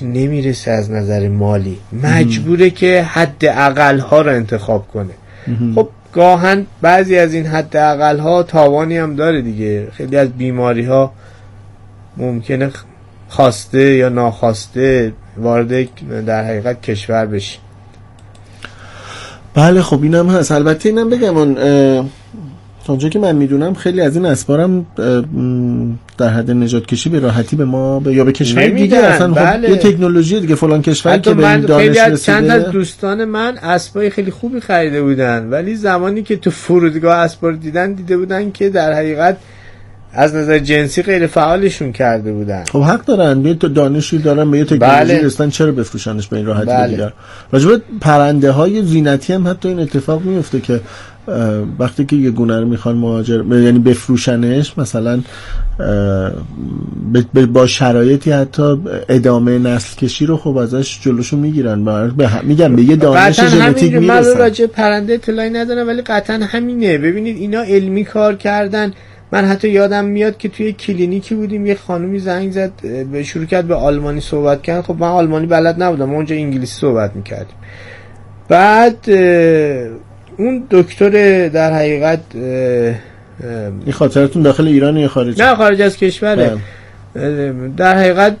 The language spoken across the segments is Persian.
نمیرسه از نظر مالی، مجبوره که حد اقل ها رو انتخاب کنه. خب گاهن بعضی از این حد اقل ها تاوانی هم داره دیگه. خیلی از بیماری ها ممکنه خواسته یا ناخواسته وارد در حقیقت کشور بشه. بله خب اینم هست. البته اینم بگم تا اونجا که من میدونم خیلی از این اسبارم در حد نجات کشی به راحتی به ما یا به کشور دیگه اصلا بله. یه تکنولوژی دیگه فلان کشوری که به این دانش رسیده. چند از دوستان من اسبای خیلی خوبی خریده بودن، ولی زمانی که تو فرودگاه اسبا رو دیده بودن که در حقیقت از نظر جنسی غیر فعالشون کرده بودن. خب حق دارن، یه دانشی دارن، به یه تکنولوژی رسیدن، چرا بفروشنش به این راحتی؟ بله. دیگر راجب پرنده های زینتی هم حتی این اتفاق میفته که وقتی که یه گونه رو میخوان مهاجر یعنی بفروشنش مثلا با شرایطی حتی ادامه نسل کشی رو خب ازش جلوشو میگیرن، میگن به یه دانش ژنتیک میرسن. من راجع پرنده اطلاعی ندارم ولی قطعا همینه. ببینید اینا علمی کار کردن. من حتی یادم میاد که توی کلینیکی بودیم، یه خانومی زنگ زد به شروع کرد به آلمانی صحبت کردن. خب من آلمانی بلد نبودم، ما اونجا انگلیسی صحبت میکردیم. بعد اون دکتر در حقیقت این خاطرتون داخل ایران یا خارج؟ نه خارج از کشوره. در حقیقت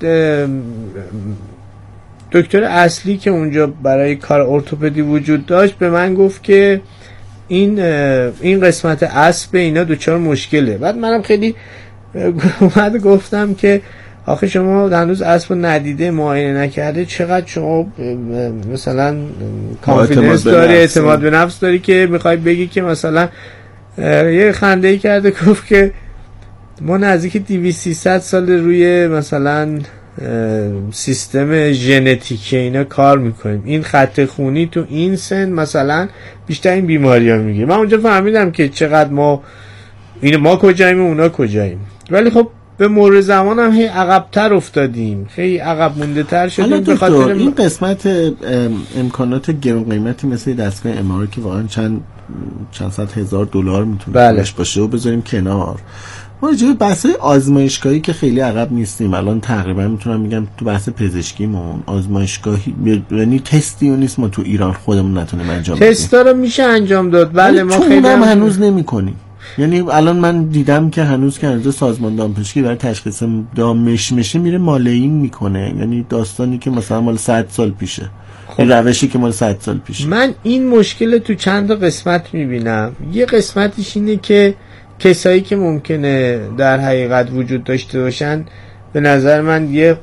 دکتر اصلی که اونجا برای کار ارتوپدی وجود داشت به من گفت که این قسمت اسب اینا دوچار مشکله. بعد منم خیلی گفتم که آخه شما هنوز اسب ندیده، معاینه نکرده، چقدر شما مثلا کانفیدنس داری، اعتماد به نفس داری که میخوای بگی که مثلا یه خنده‌ای کرده گفت که ما نزدیک 200-300 سال روی مثلا سیستم ژنتیک اینا کار میکنیم، این خط خونی تو این سن مثلا بیشتر این بیماری ها میگیره. من اونجا فهمیدم که چقدر ما کجاییم و اونا کجاییم. ولی خب به مرور زمان هم هی عقب‌تر افتادیم، خیلی عقب مونده تر شدیم. به خاطر این قسمت امکانات گران قیمتی مثل دستگاه MRI که واقعا چند صد هزار دلار میتونه باشه و بذاریم کنار، ما راجع بحث آزمایشگاهی که خیلی عقب نیستیم. الان تقریبا میتونم بگم تو بحث پزشکیمون آزمایشگاهی یعنی تستی نیست ما تو ایران خودمون نتونیم انجام بدیم. تستا رو میشه انجام داد بله، ما خیلی هنوز نمی‌کنیم. یعنی الان من دیدم که هنوز سازمان دامپزشکی برای تشخیص دام مشمشه میره مالئین میکنه، یعنی داستانی که مثلا مال 100 سال پیشه. این روشی که مال 100 سال پیشه. من این مشکل تو چند تا قسمت میبینم. یه قسمتش اینه که کسایی که ممکنه در حقیقت وجود داشته باشن به نظر من یه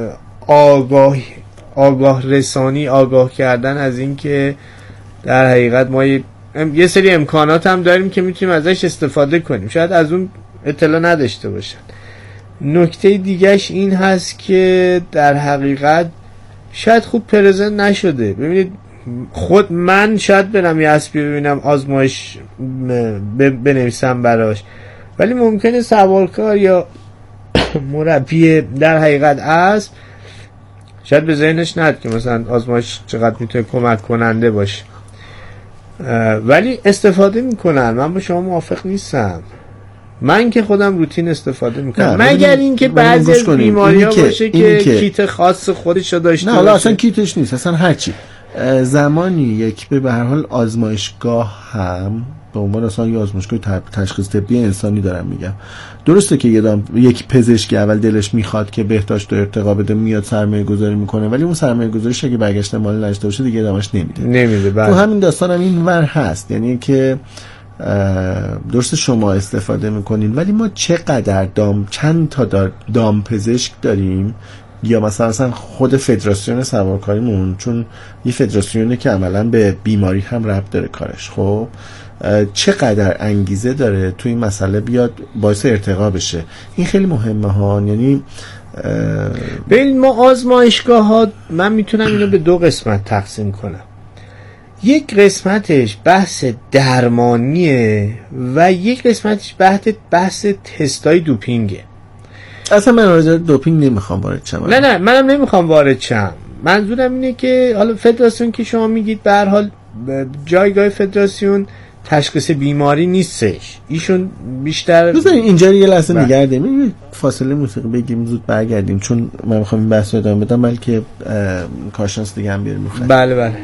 آگاه رسانی، آگاه کردن از این که در حقیقت ما یه سری امکانات هم داریم که میتونیم ازش استفاده کنیم، شاید از اون اطلاع نداشته باشن. نکته دیگهش این هست که در حقیقت شاید خوب پرزنت نشده. ببینید خود من شاید برم یه اسبی ببینم آزمایش بنویسم براش، ولی ممکنه سوارکار یا مربی در حقیقت اسب شاید به ذهنش ند که مثلا آزمایش چقدر میتونه کمک کننده باشه، ولی استفاده میکنن. من با شما موافق نیستم. من که خودم روتین استفاده میکنم، مگر اینکه بعضی از بیماری‌ها باشه که کیت خاص خودش رو داشته باشه. نه حالا اصلا کیتش نیست، اصلا هرچی زمانی یک به هر حال آزمایشگاه هم به عنوان اصلا یه آزمایشگاه تشخیص طبی انسانی دارم میگم. درسته که یک پزشک اول دلش میخواد که بهداشت و ارتقا بده، میاد سرمایه گذاری میکنه، ولی اون سرمایه گذاریش اگه برگشت مال نشته باشه دیگه ادامش نمیده. تو همین داستان هم این ور هست، یعنی که درست شما استفاده میکنین ولی ما چقدر چند تا دام پزشک داریم، یا مثلا خود فدراسیون سوارکاریمون چون یه فدراسیونه که عملا به بیماری هم ربط داره کارش، خب چقدر انگیزه داره تو این مسئله بیاد باعث ارتقا بشه. این خیلی مهمه ها. یعنی ببین ما آزمایشگاه ها من میتونم اینو به دو قسمت تقسیم کنم. یک قسمتش بحث درمانیه و یک قسمتش بحث تستای دوپینگه. اصلا من راجع به دوپینگ نمیخوام وارد شم. نه منم نمیخوام وارد شم. منظورم اینه که حالا فدراسیون که شما میگید به هر حال جایگاه فدراسیون تشخیص بیماری نیستش. ایشون بیشتر بذارین اینجا یه لحظه نگه داریم، فاصله موسیقی بگیم زود برگردیم، چون من میخوام این بحث رو ادامه بدم بلکه کارشناس دیگه هم بیاریم. بله بله.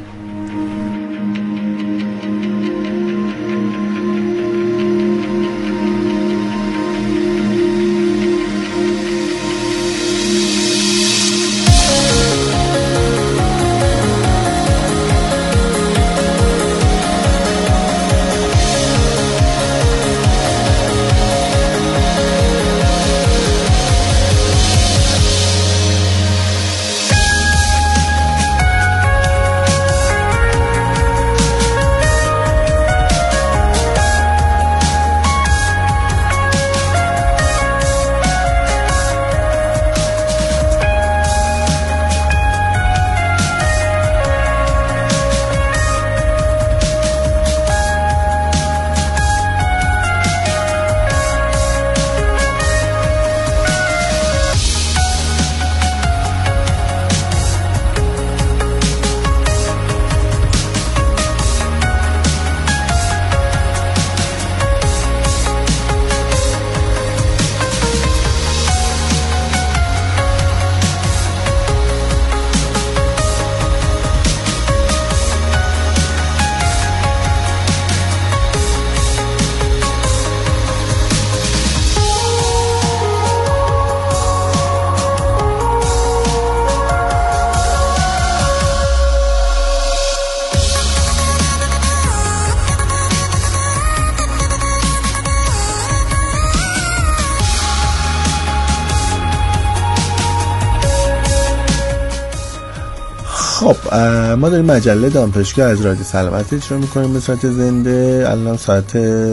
خب ما داریم مجله دامپزشکی از رادیو سلامتی اجرا میکنیم به صورت زنده. الان ساعت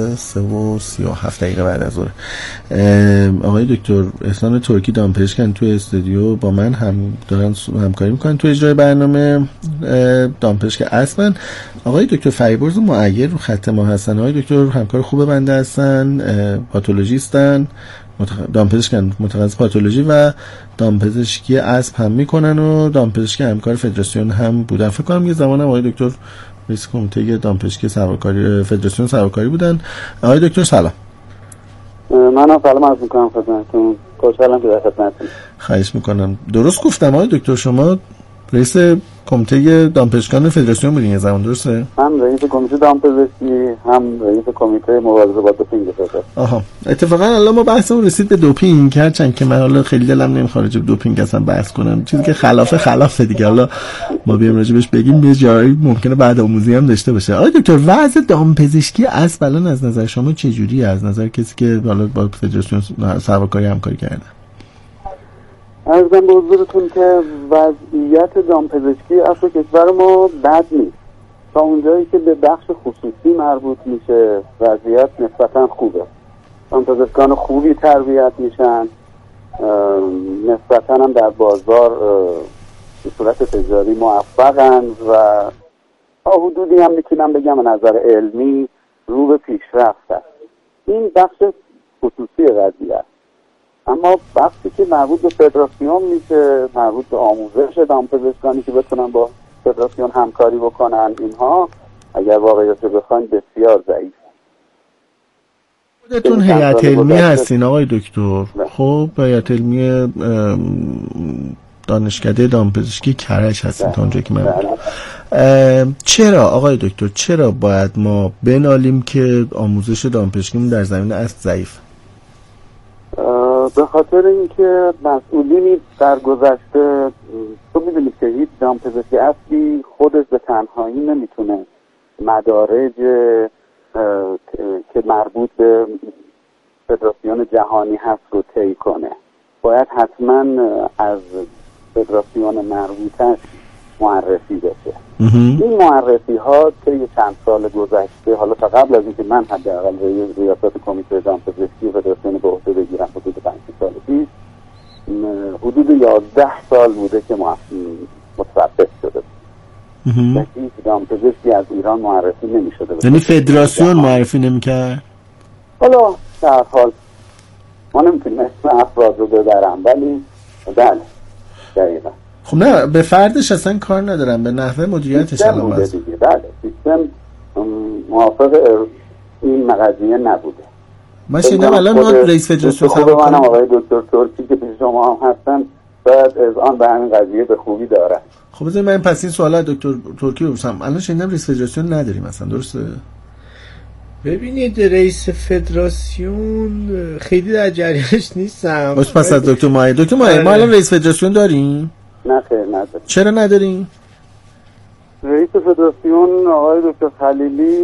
3:37 بعد از ظهر. آقای دکتر احسان ترکی دامپزشکن توی استودیو با من هم دارن همکاری میکنن توی اجرای برنامه دامپزشک اسبن. آقای دکتر فریبرز معیر رو خط ما هستن. آقای دکتر همکار خوب بنده هستن، پاتولوژیستن، دامپزشکن، متخصص پاتولوژی و دامپزشکی اسب هم میکنن و دامپزشکی همکار فدراسیون هم بودن. فکر کنم یه زمان هم آقای دکتر رئیس کمیته دامپزشکی سوارکاری فدراسیون سوارکاری بودن. آقای دکتر سلام. منم سلام عرض میکنم خدمتتون. خوشحالم که در خدمتتون. خواهش میکنم. درست گفتم آقای دکتر شما رئیس کمیته دامپزشکان فدراسیون بودین یه زمان، درسته؟ هم رئیس کمیته دامپزشکی، هم رئیس کمیته مبارزه با دوپینگ فدراسیون. آها، اتفاقا الان ما بحثمون رسید به دوپینگ، هرچند که من حالا خیلی دلم نمیخواد راجع به دوپینگ اصلا بحث کنم، چیزی که خلافه دیگه. حالا ما بیام راجع بهش بگیم، یه جایی ممکنه بعد آموزی هم داشته باشه. آقای دکتر وضع دامپزشکی اسب الان از نظر شما چه جوریه، از نظر کسی که حالا با فدراسیون سوارکاری همکاری کرده؟ عرضم به حضورتون که وضعیت دامپزشکی اصلا کشور ما بد نیست. تا اونجایی که به بخش خصوصی مربوط میشه وضعیت نسبتا خوبه. دامپزشکان خوبی تربیت میشن، نسبتا هم در بازار به صورت تجاری موفقن و تا حدودی هم میتونم بگم از نظر علمی رو به پیشرفت است. این بخش خصوصی قضیه است. اما بخشی که مربوط به فدراسیون میشه، مربوط به آموزش دامپزشکانی که بتونن با فدراسیون همکاری بکنن، اینها اگر واقعیت رو بخواین بسیار ضعیف. خودتون هیئت علمی هستین آقای دکتر؟ خب هیئت علمی دانشکده دامپزشکی کرج هستین تا اونجایی که من چرا آقای دکتر چرا باید ما بنالیم که آموزش دامپزشکیمون در زمینه اسب ضعیف؟ به خاطر اینکه مسئولینی در گذشته، تو میدونید که هیچ دامپزشکی اسبی خودش به تنهایی نمیتونه مدارج که مربوط به فدراسیون جهانی هست رو طی کنه. باید حتما از فدراسیون مربوطش معرفی بشه. این معرفی ها طی چند سال گذشته، حالا تا قبل از اینکه من حداقل ریاست کمیته دامپزشکی فدراسیون به عهده بگیرم، حدود 5 سال پیش، حدود 11 سال بوده که متوقف شده. هیچ دامپزشکی از ایران معرفی نمی‌شده. یعنی فدراسیون معرفی نمی‌کرد؟ حالا در حال ما نمی‌تونیم اسم افراد رو ببرم، ولی بله دقیقاً. خب نه، به فردش اصلا کار ندارم، به نحوه مدیریتش الان دیگه. بله سیستم موافق این قضیه نبوده. من شنیدم الان ما رئیس فدراسیون سوارکاری منم آقای دکتر ترکی که پیش شما هم هستن باید اذعان به همین قضیه به خوبی دارن. خب بذارید من پس این سوال دکتر ترکی بپرسم. الان شنیدم رئیس فدراسیون نداریم مثلا، درسته؟ ببینید رئیس فدراسیون خیلی در جریانش نیستم. پس از دکتر ماهی ما الان رئیس فدراسیون داریم؟ نه خیر نداریم. چرا نداریم؟ رئیس فدراسیون آقای دکتر خلیلی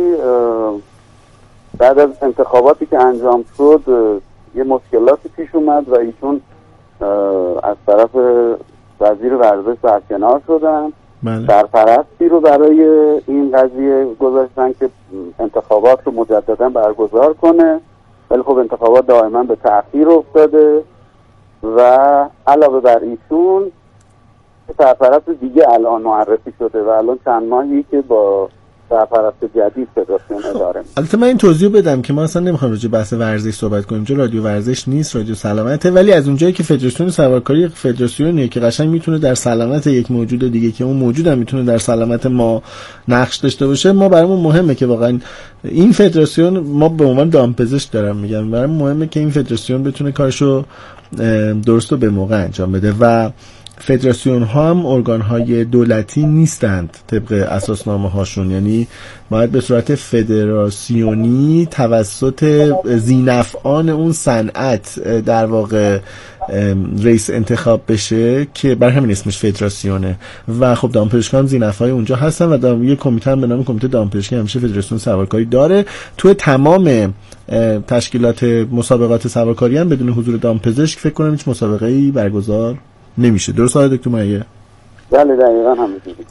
بعد از انتخاباتی که انجام شد یه مشکلاتی پیش اومد و ایشون از طرف وزیر ورزش برکنار شدن. سرپرستی رو برای این قضیه گذاشتن که انتخابات رو مجددا برگزار کنه، ولی خب انتخابات دائما به تأخیر افتاده و علاوه بر ایشون سرپرست دیگه الان معرفی شده و الان چند ماهی که با سرپرست جدید فدراسیون اداره میشه. البته من این توضیح بدم که ما اصلا نمیخوایم راجع به بحث ورزش صحبت کنیم، چون رادیو ورزش نیست، رادیو سلامته، ولی از اونجایی که فدراسیون سوارکاری فدراسیونیه که قشنگ میتونه در سلامت یک موجود دیگه که اون موجود هم میتونه در سلامت ما نقش داشته باشه، ما برامون مهمه که واقعا این فدراسیون، ما به عنوان دامپزشک دارم میگم، برامون مهمه که این فدراسیون بتونه کارشو درست و به موقع انجام بده و فدراسیون ها هم ارگان های دولتی نیستند طبق اساسنامه هاشون، یعنی باید به صورت فدراسیونی توسط ذینفعان اون صنعت در واقع رئیس انتخاب بشه که بر همین اسمش فدراسیونه و خب دامپزشکان ذینفعای اونجا هستن و یه کمیته هم به نام کمیته دامپزشکی همیشه فدراسیون سوارکاری داره. تو تمام تشکیلات مسابقات سوارکاری هم بدون حضور دامپزشک فکر کنم هیچ مسابقه‌ای برگزار نمیشه. درست آقای دکتر مایه؟ بله دقیقاً همینجوری.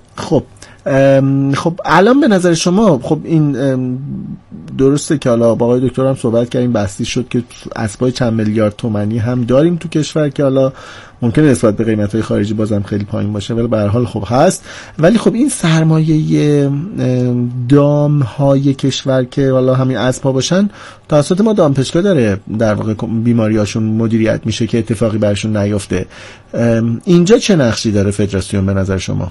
خب الان به نظر شما خب این درسته که حالا با آقای دکتر هم صحبت کردیم، بحثی شد که اسباب چند میلیارد تومانی هم داریم تو کشور که حالا ممکنه نسبت به قیمت‌های خارجی بازم خیلی پایین باشه ولی به هر حال خب هست، ولی خب این سرمایه دام‌های کشور که حالا همین اسبا باشن توسط ما دامپزشکا داره در واقع بیماریاشون مدیریت میشه که اتفاقی برشون نیفته. اینجا چه نقشی داره فدراسیون به نظر شما؟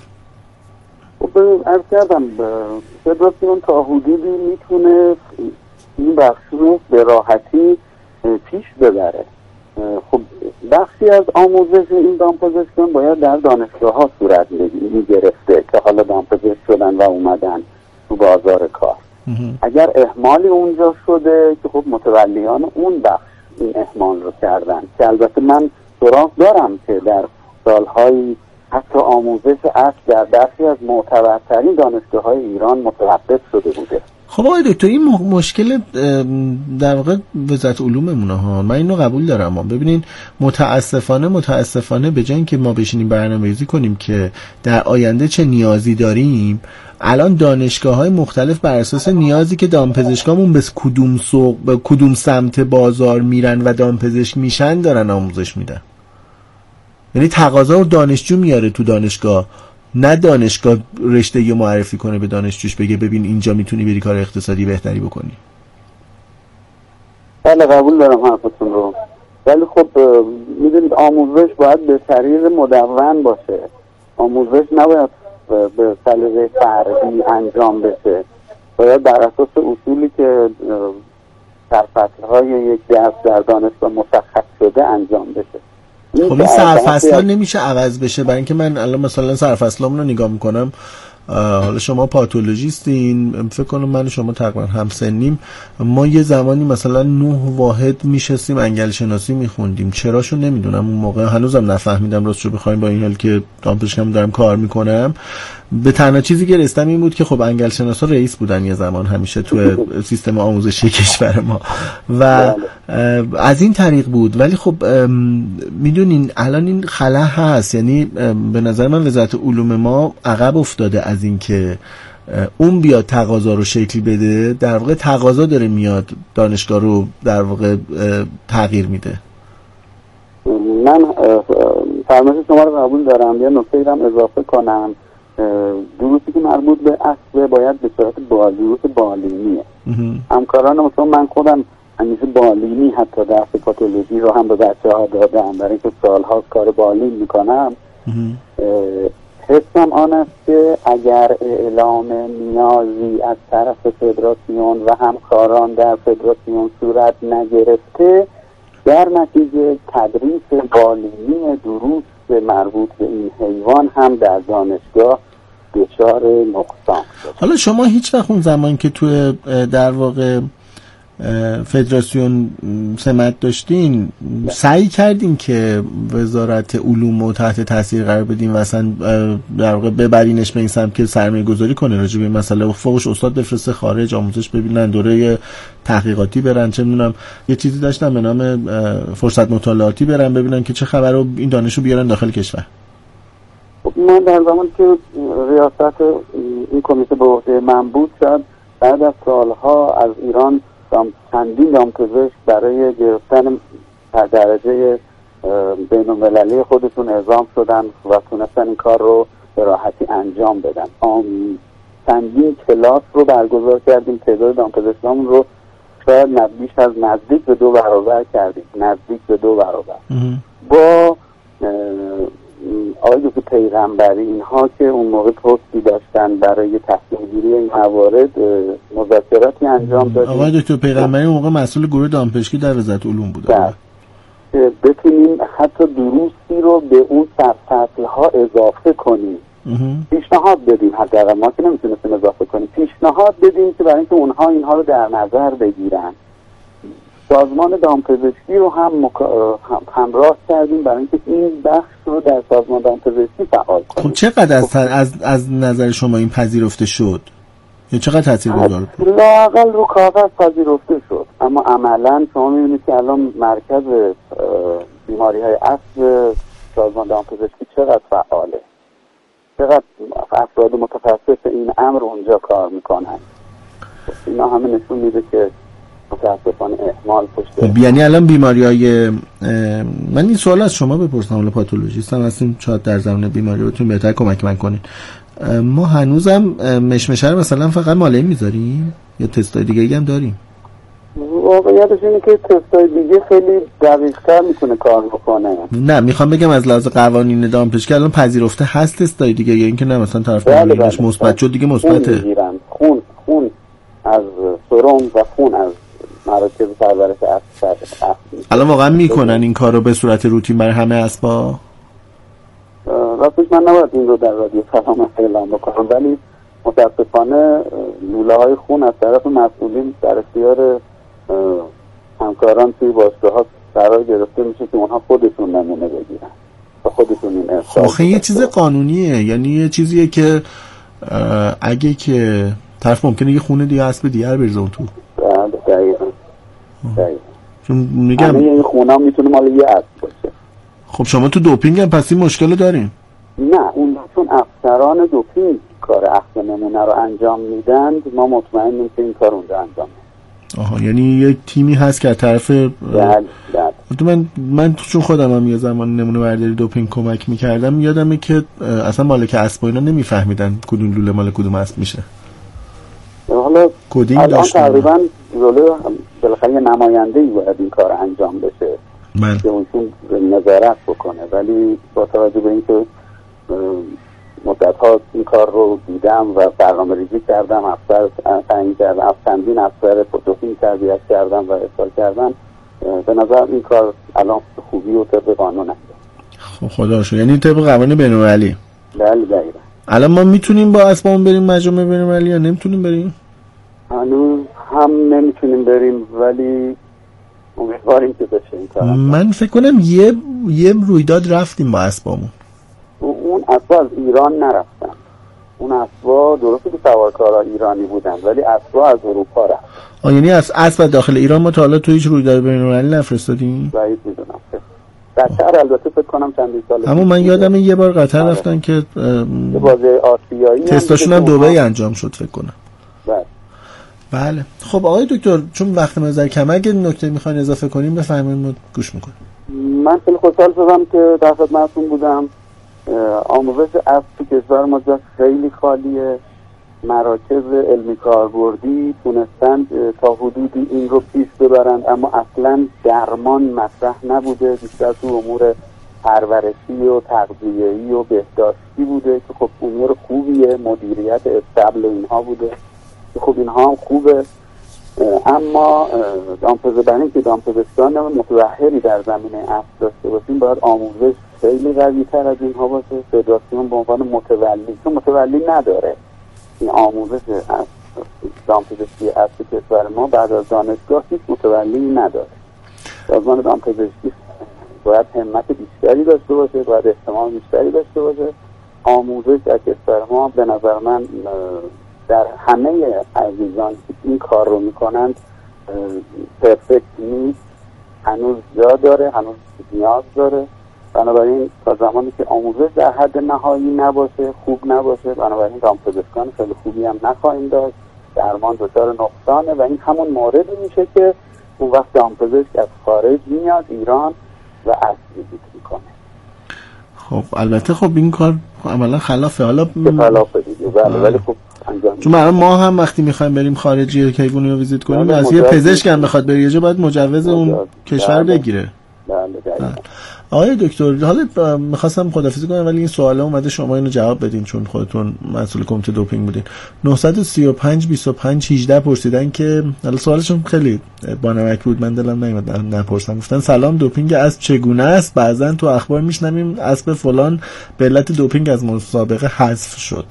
خب عرض کردم فدراسیون تا حدودی میتونه این بخش رو به راحتی پیش ببره. خب بخشی از آموزش این دامپزشکان باید در دانشگاه ها صورت میگرفته که حالا دامپزشک شدن و اومدن تو بازار کار. اگر اهمالی اونجا شده که خب متولیان اون بخش این اهمال رو کردن، که البته من سراغ دارم که در سالهای حتی آموزش اصل در برخی از معتبرترین دانشگاه‌های ایران متوقف شده بوده. خب آقای دکتر این مشکل در واقع وزارت علوممونه ها، من اینو قبول دارم. ببینین متاسفانه به جای اینکه ما بشینیم برنامه‌ریزی کنیم که در آینده چه نیازی داریم، الان دانشگاه‌های مختلف بر اساس نیازی که دامپزشکامون به کدوم سمت بازار میرن و دامپزشک میشن دارن آموزش میدن. یعنی تقاضا رو دانشجو میاره تو دانشگاه، نه دانشگاه رشته رو معرفی کنه به دانشجوش بگه ببین اینجا میتونی بری کار اقتصادی بهتری بکنی. بله قبول دارم حرفتون رو، ولی خب میدونید آموزش باید به طریق مدون باشه، آموزش نباید به سلیقه فردی انجام بشه، باید بر اساس اصولی که در فصل‌های یک درس در دانشگاه مشخص شده انجام بشه. خب این سرفصل‌ها نمیشه عوض بشه؟ برای اینکه من الان مثلا سرفصلامون رو نگاه میکنم، حالا شما پاتولوژیستین، فکر کنم من و شما تقریبا همسنیم، ما یه زمانی مثلا 9 واحد میشستیم انگل شناسی میخوندیم، چراشو نمیدونم اون موقع، هنوزم نفهمیدم راستشو بخوایم با این حال که دامپزشکم دارم کار میکنم. به تنها چیزی که رستم این بود که خب انگل شناسا رئیس بودن یه زمان همیشه تو سیستم آموزشی کشور ما و از این طریق بود. ولی خب میدونین الان این خلا هست، یعنی به نظر من وزارت علوم ما عقب افتاده از این که اون بیاد تقاضا رو شکل بده، در واقع تقاضا داره میاد دانشگاه رو در واقع تغییر میده. من فرمایش شما رو قبول دارم، یه نکته هم اضافه کنم. دروسی که مربوط به اصل باید به صورت دروس بالینیه. همکاران مثلا من خودم همیشه بالینی حتی درس پاتولوژی رو هم به بچه ها دادم، برای اینکه سال‌ها کار بالین میکنم. حس هم آن است که اگر اعلام نیازی از طرف فدراسیون و همکاران در فدراسیون صورت نگرفته، در نتیجه تدریس بالینی دروس مربوط به این حیوان هم در دانشگاه دچار نقصان شد. حالا شما هیچ وقت اون زمان که توی در واقع فدراسیون سمت داشتین سعی کردین که وزارت علوم رو تحت تاثیر قرار بدین و اصلا در واقع ببرینش به این سمت که سرمایه گذاری کنه راجع به این مسئله، فوقش استاد بفرسته خارج آموزش ببینن، دوره تحقیقاتی برن، چه میدونم یه چیزی داشتن به نام فرصت مطالعاتی برن ببینن که چه خبره و این دانشو بیارن داخل کشور؟ من در زمانی که ریاست این کمیته به عهده من بود، شد بعد از سالها از ایران چندین دامپزشک برای گرفتن درجه بین‌المللی خودشون اعزام شدن و تونستن این کار رو به راحتی انجام بدن. چندین کلاس رو برگزار کردیم، تعداد دامپزشکامون رو شاید بیش از نزدیک به 2 برابر کردیم، نزدیک به 2 برابر. با آقای دکتر پیغمبری اینها که اون موقع پستی داشتن برای تصمیم گیری این موارد مذاکراتی انجام دادیم. آقای دکتر پیغمبری اون موقع مسئول گروه دامپزشکی در وزارت علوم بود. بتونیم حتی دروسی رو به اون سرفصل‌ها اضافه کنیم. پیشنهاد بدیم، حداقل ما که نمیتونستیم اضافه کنیم، پیشنهاد بدیم که برای اینکه اونها اینها رو در نظر بگیرن. سازمان دامپزشکی رو هم همراه کردیم برای اینکه این بخش رو در سازمان دامپزشکی فعال کنیم. خب چقدر از نظر شما این پذیرفته شد؟ یا چقدر تاثیرگذار بود؟ لااقل رو کاغذ پذیرفته شد، اما عملاً شما می‌بینید که الان مرکز بیماری‌های اصل سازمان دامپزشکی چقدر فعاله، چقدر افراد متخصص این امر اونجا کار میکنن. اینا همه نشون میده که متاسفانه اهمال پشت. یعنی الان بیماری‌های من این سوال از شما بپرسم، حالا پاتولوژیستم هستیم، شاید در زمینه بیماری بتون بهتر کمک من کنین. ما هنوزم مشمشه رو مثلا فقط مالایی میذاریم یا تستای دیگه هم داریم؟ واقعیتش اینه که تستای دیگه خیلی دقیق‌تر میتونه کار بکنه. نه میخوام بگم از لحاظ قوانین دامپزشکی الان پذیرفته هست تستای دیگه یا اینکه نه مثلا طرف مالاییش مثبت شد دیگه مثبته؟ خون از سرم و خون از مراکز پرورش اسب. الان واقعا میکنن این کارو به صورت روتین برای همه اسبا؟ راستش من نباید این رو در رادیو سلامت اعلام بکنم، ولی متاسفانه لوله‌های خون از طرف مسئولین در اختیار همکاران توی باشگاه‌ها قرار گرفته میشه که اونها خودشون نمونه بگیرن و خودشون این ارسال. آخه یه چیز قانونیه، یعنی یه چیزیه که اگه که طرف ممکنه یه خون دیگه اسب دیگر بریزه اون تو. دقیقاً. چون میگم این خونا میتونه مال یه اسب باشه. خب شما تو دوپینگ هم پس این مشکل دارین؟ نه، اون چون افسران دوپینگ کار اخذ نمونه رو انجام میدن، ما مطمئنیم که این کار اونجا انجام میده. آها، یعنی یک تیمی هست که از طرف من چون خودم هم یه زمان نمونه برداری دوپینگ کمک میکردم، یادمه که اصلا مالک اسب اینا نمیفهمیدن کدوم لوله مال کدوم اسب میشه. حالا کدینگ داشتن تقریبا جلو بالاخره یه نماینده‌ای باید این کار انجام بشه که اونشون نظارت بکنه، ولی با توجه به اینکه مدت‌ها این کار رو دیدم و برنامه‌ریزی کردم، افسر تعیین کردم، چندین افسر دوپینگ تربیت کردم و ارسال کردم، به نظر این کار الان خوبی و طبق قانون هست. خب خدا رو شکر، یعنی طبق قوانین بین‌المللی. بله دقیقاً. الان ما میتونیم با اسبمون بریم مجامع بین‌المللی یا نمیتونیم بریم؟ هنوز هم نمیتونیم بریم، ولی امیدواریم که بشه این کار. من فکر کنم یه رویداد رفتیم با اسبامون. اون اسبا از ایران نرفتن. اون اسبا درسته که سوارکارا ایرانی بودن، ولی اسبا از اروپا رفتن. یعنی از اسب داخل ایران ما تا حالا تو هیچ رویداد بین‌المللی نفرستادیم؟ بعید میدونم. قطر البته فکر کنم چندین سال. اما من یادم یه بار قطر رفتن که بازی آسیایی تستاشون هم دبی انجام شد فکر کنم. بله. خب آقای دکتر، چون وقت ما کمه، اگه نکته میخواین اضافه کنیم بفرمایید، ما گوش میکنیم. من خیلی خوشحال شدم که در خدمتتون بودم. آموزش اسب تو کشور ما جا خیلی خالیه. مراکز علمی کاربردی تونستند تا حدودی این رو پیش ببرند، اما اصلا درمان مطرح نبوده، بیشتر تو امور پرورشی و تغذیه‌ای و بهداشتی بوده که خب امور خوبیه، مدیریت استبل و اینها بوده که خب اینها هم خوبه. اما برای که دامپزشکان متوحری در زمینه اسب داشته باشیم باید آموزش خیلی قوی تر از اینها باشه. فدراسیون به عنوان متولی، چون متولی نداره، این آموزش دامپزشکی اسب کشور ما بعد از دانشگاه هیچ متولی نداره. سازمان دامپزشکی باید همت بیشتری داشته باشه، باید اهتمام بیشتری داشته باشه. آموزش در کشور ما به نظر من در همه عزیزان که این کار رو میکنند پرفکت نیست، هنوز جا داره، هنوز نیاز داره. بنابراین تا زمانی که آموزش در حد نهایی نباشه، خوب نباشه، بنابراین دامپزشکان خیلی خوبی هم نخواهیم داشت، درمان دچار نقصانه و این همون موردی میشه که اون وقت دامپزشک از خارج میاد ایران و اسب ویزیت میکنه. خب البته خب این کار عملا خلافه. حالا خلافه دیگه، ولی خب چون ما هم وقتی میخوایم بریم خارجی حیوانی رو ویزیت کنیم از یه پزشک هم بخواد بره یه جا باید مجوز اون کشور بگیره. آقای دکتر حالا میخواستم خداحافظی کنم ولی این سوالا اومده شما اینو جواب بدین چون خودتون مسئول کمیته دوپینگ بودین. 935 25 18 پرسیدن که حالا سوالشون خیلی بانمک بود، من دلم نمیاد نپرسم. گفتن سلام، دوپینگ اسب چگونه است؟ بعضن تو اخبار میشنویم اسب فلان به علت دوپینگ از مسابقه حذف شد.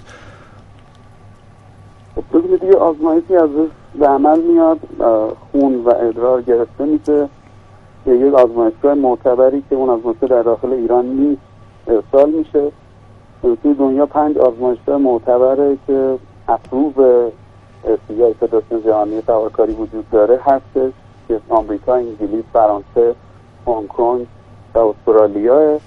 خب دیگه آزمایشی از به عمل میاد، خون و ادرار گرفته میشه که یک آزمایشگاه معتبری که اون آزمایشگاه در داخل ایران نیست ارسال میشه. توی دنیا 5 آزمایشگاه معتبره که اپروو FIA فدراسیون جهانی سوارکاری وجود داره هستش که آمریکا، انگلیس، فرانسه، هنگ کنگ و استرالیا.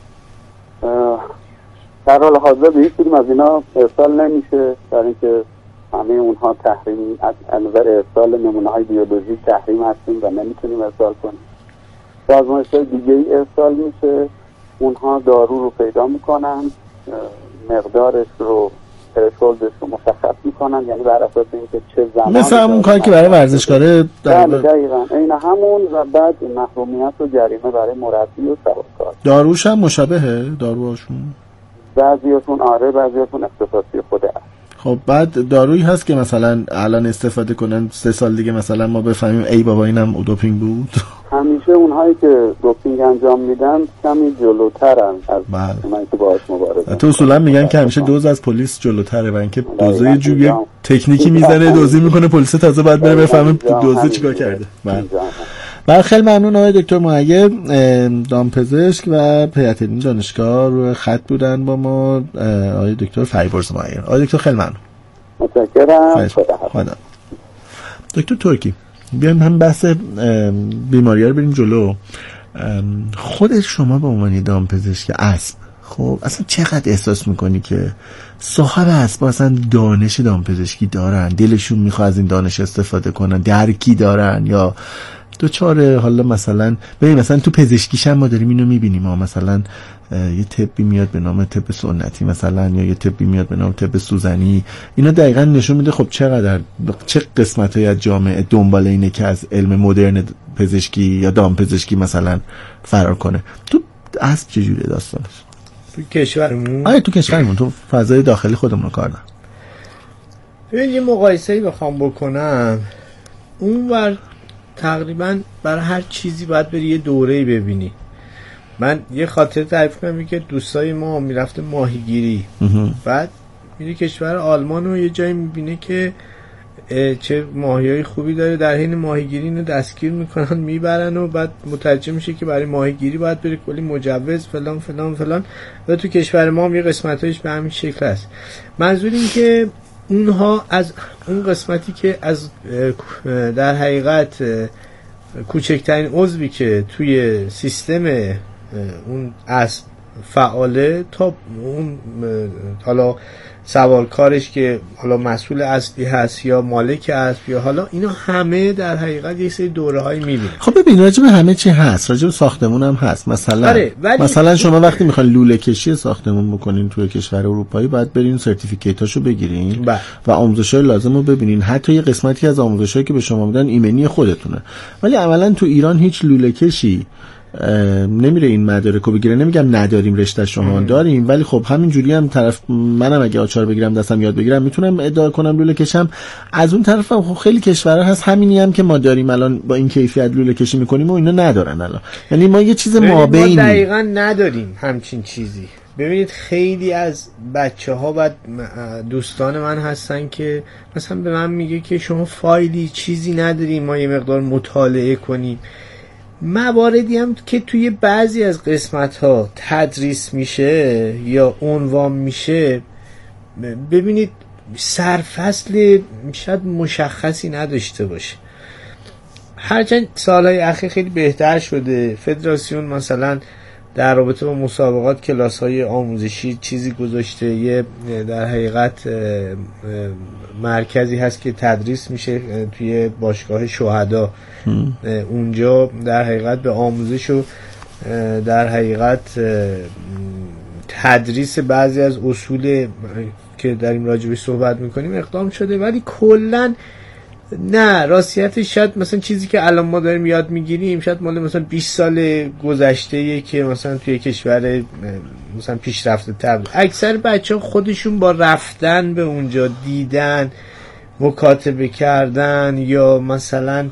در حال حاضر به هیچ کدوم از اینا ارسال نمیشه برای اینکه همه اونها تحریم از نظر ارسال نمونه‌های بیولوژیک تحریم هستیم و نمیتونیم ارسال کنیم. آزمایش‌های دیگه ای ارسال میشه، اونها دارو رو پیدا میکنن، مقدارش رو ترشولدش رو مشخص میکنن، یعنی بر اساس اینکه چه زمانی مثل همون کاری که برای ورزشکاره دقیقاً این همون و بعد محرومیت و جریمه برای مربی و سوارکار. داروش هم مشابهه داروهاشون؟ بعضیاشون آره، بعضیاشون اختصاصی خوده است. خب بعد دارویی هست که مثلا الان استفاده کنن 3 سال دیگه مثلا ما بفهمیم ای بابا اینم دوپینگ بود؟ همیشه اونهایی که دوپینگ انجام میدن کمی جلوترن از اونایی که باهاش مبارزه. تو اصولا میگن که همیشه دوز از پلیس جلوتره و اینکه دوزه جوری تکنیکی میزنه دوزی میکنه پلیس تازه بعد بره بفهمه دوزه چیکار کرده. بله خیلی ممنون آقای دکتر مهیّر، دامپزشک و هیئت علمی دانشگاه رو خط بودن با ما، آقای دکتر فریبرز مهیّر. آقای دکتر خیلی ممنون. متشکرم. خدا. دکتر ترکی بیایم هم بحث بیماری‌ها رو بریم جلو. خود شما به عنوان دامپزشک اسب خب اصلا چقدر احساس میکنی که صاحب اسب اصلا دانش دامپزشکی دارن، دلشون میخواد از این دانش استفاده کنن، درکی دارن، یا دوچاره حالا مثلا ببین مثلا تو پزشکیش هم ما داریم اینو میبینیم، ما مثلا یه طبی میاد به نام طب سنتی مثلا یا یه طبی میاد به نام طب سوزنی، اینا دقیقاً نشون میده خب چقدر چه قسمتایی از جامعه دنبال اینه که از علم مدرن پزشکی یا دامپزشکی مثلا فرار کنه. تو اسب چجوریه داستانش تو کشورمون؟ آره تو کشورمون، تو فضای داخلی خودمون کار نه. ببین یه مقایسه‌ای بخوام بکنم، اونور تقریبا برای هر چیزی باید بری یه دوره‌ای ببینی. من یه خاطره تعریف کنم که دوستای ما میرفته ماهیگیری، بعد میری کشور آلمان و یه جایی میبینه که چه ماهیای خوبی داره، در حین ماهیگیری اینو دستگیر میکنن میبرن و بعد متوجه میشه که برای ماهیگیری باید بری کلی مجوز فلان فلان فلان. و تو کشور ما هم یه قسمتایش به همین شکل است. منظور این که اونها از اون قسمتی که از در حقیقت کوچکترین عضوی که توی سیستم اون اسب فعاله تا اون حالا سوارکارش که حالا مسئول اصلی هست یا مالک اسب یا حالا اینا همه در حقیقت یه سری دوره‌های می‌بینن. خب ببین راجع به همه چی هست، راجع به ساختمون هم هست. مثلا شما وقتی میخواین لوله کشی ساختمون بکنین توی کشور اروپایی باید برین سرتیفیکیتاشو بگیرین و آموزش‌های لازم رو ببینین. حتی یه قسمتی از آموزشایی که به شما میدن ایمنی خودتونه. ولی عملاً تو ایران هیچ لوله کشی نمیره این مدارکو بگیره. نمیگم نداریم رشته شما داریم، ولی خب همین جوری هم طرف منم اگه آچار بگیرم دستم یاد بگیرم میتونم ادعا کنم لوله کشم. از اون طرف خب خیلی کشورها هست همینی هم که ما داریم الان با این کیفیت لوله کشی میکنیم و اینا ندارن الان. یعنی ما یه چیز مابینی ما دقیقاً نداریم همچین چیزی. ببینید خیلی از بچه‌ها و دوستان من هستن که مثلا به من میگه که شما فایلی چیزی نداریم ما یه مقدار مطالعه کنیم. مواردی هم که توی بعضی از قسمت‌ها تدریس میشه یا عنوان میشه، ببینید سرفصل شاید مشخصی نداشته باشه. هرچند سالهای اخیر خیلی بهتر شده. فدراسیون مثلا در رابطه با مسابقات کلاس‌های آموزشی چیزی گذاشته، یه در حقیقت مرکزی هست که تدریس میشه توی باشگاه شهدا. اونجا در حقیقت به آموزش و در حقیقت تدریس بعضی از اصول که در این راجبش صحبت میکنیم اقدام شده، ولی کلن نه، راستیتش شاید مثلا چیزی که الان ما داریم یاد میگیریم شاید مال مثلا 20 سال گذشته که مثلا توی کشور مثلا پیشرفته تر. اکثر بچه خودشون با رفتن به اونجا، دیدن، مکاتبه کردن یا مثلا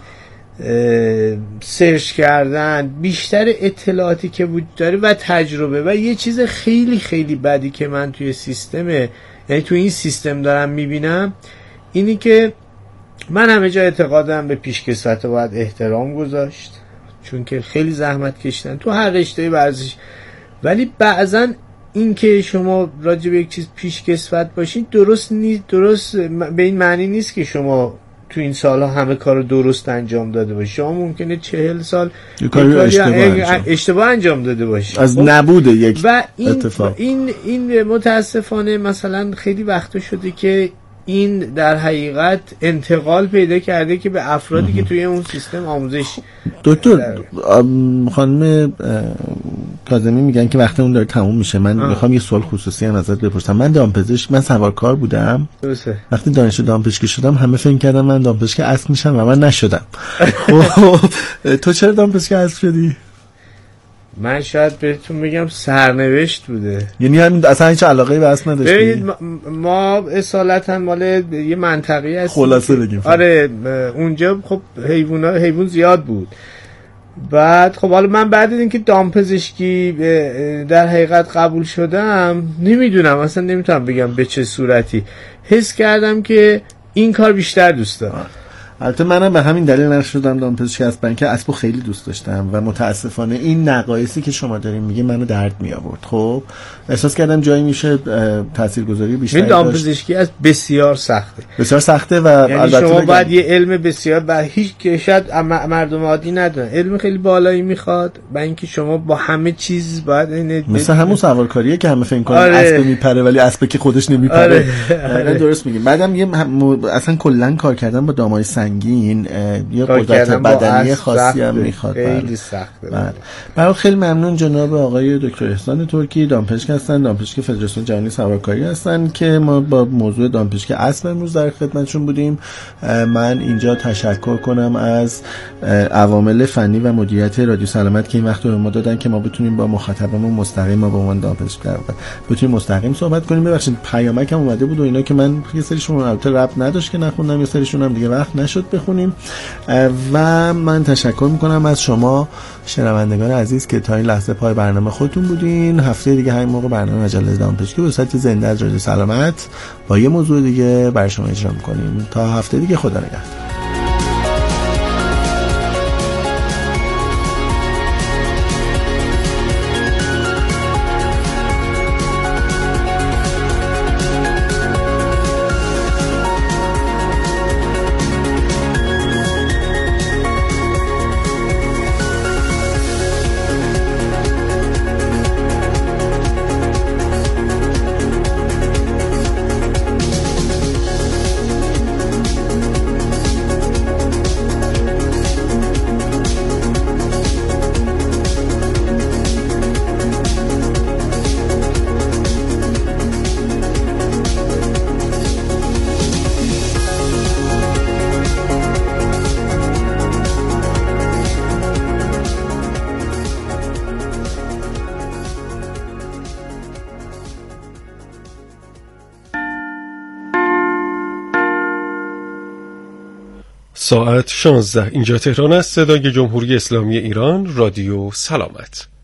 سرچ کردن، بیشتر اطلاعاتی که وجود داره و تجربه. و یه چیز خیلی خیلی بدی که من توی سیستم، یعنی توی این سیستم دارم میبینم، اینی که من همه جا اعتقادم به پیشکسوت باید احترام گذاشت، چون که خیلی زحمت کشیدن تو هر رشته ورزش، ولی بعضا این که شما راجع به یک چیز پیشکسوت باشین درست نیست. درست به این معنی نیست که شما تو این سالها همه کار درست انجام داده باشی. شما ممکنه 40 سال اشتباه انجام داده باشی از نبود یک و اتفاق. این متاسفانه مثلا خیلی وقتا شده که این در حقیقت انتقال پیدا کرده که به افرادی که توی اون سیستم آموزش. دکتر خانم کاظمی میگن که وقت اون داره تموم میشه. من میخوام یه سوال خصوصی هم ازت بپرسم. من دامپزشک، من سوارکار بودم. درسته. وقتی دانشجو دامپزشکی شدم همه فکر کردن من دامپزشک اسب میشم و من نشدم. خب تو چرا دامپزشک اسب شدی؟ من شاید بهتون بگم سرنوشت بوده. یعنی همین اصلا هیچ علاقه‌ای به اسب نداشتی؟ ببینید ما اصالتا مال یه منطقه‌ای هستیم. خلاصه بگیم. آره اونجا خب حیوان زیاد بود. بعد خب حالا من بعد از اینکه دامپزشکی در حقیقت قبول شدم، نمیدونم اصلا نمیتونم بگم به چه صورتی حس کردم که این کار بیشتر دوست دارم. البته منم به همین دلیل نشدم دامپزشک اسب، که اسبو خیلی دوست داشتم و متاسفانه این نقایصی که شما دارین میگه منو درد می آورد. خب احساس کردم جایی میشه تاثیرگذاری بیشتری داشت. دامپزشکی از بسیار سخته، بسیار سخته و یعنی البته شما باید یه علم بسیار با هیچ که شاید مردم عادی ندارن، علم خیلی بالایی میخواد، با اینکه شما با همه چیز باید مثل همون سوارکاریه که همه فکر کنن اسب میپره ولی اسب که خودش نمیپره. آره. درست میگیم. بعدم یه اصلا کلا کار کردن با دامای سنگین یه قدرت بدنی خاصی هم میخواد. خیلی سخته. برای خیلی ممنون جناب آقای دکتر احسان ترکی، دامپزشک هستن، دامپزشک فدراسیون جهانی سوارکاری هستن که ما با موضوع دامپزشک اسب امروز در خدمتشون بودیم. من اینجا تشکر کنم از عوامل فنی و مدیریت رادیو سلامت که این وقت رو به ما دادن که ما بتونیم با مخاطبمون مستقیم ما با عنوان دامپزشک بتونیم مستقیم صحبت کنیم. ببخشید پیامک هم اومده بود و اینا که من یه سریشون البته ربط نداشت که نخوندم، یه سریشون هم دیگه وقت نشد بخونیم. و من تشکر میکنم از شما شنوندگان عزیز که تا این لحظه پای برنامه خودتون بودین. هفته دیگه همین موقع برنامه مجله دامپزشکی به صورت زنده از رادیو سلامت با یه موضوع دیگه برای شما اجرا میکنیم. تا هفته دیگه، خدا نگهدار. ساعت 16 اینجا تهران است. صدای جمهوری اسلامی ایران، رادیو سلامت.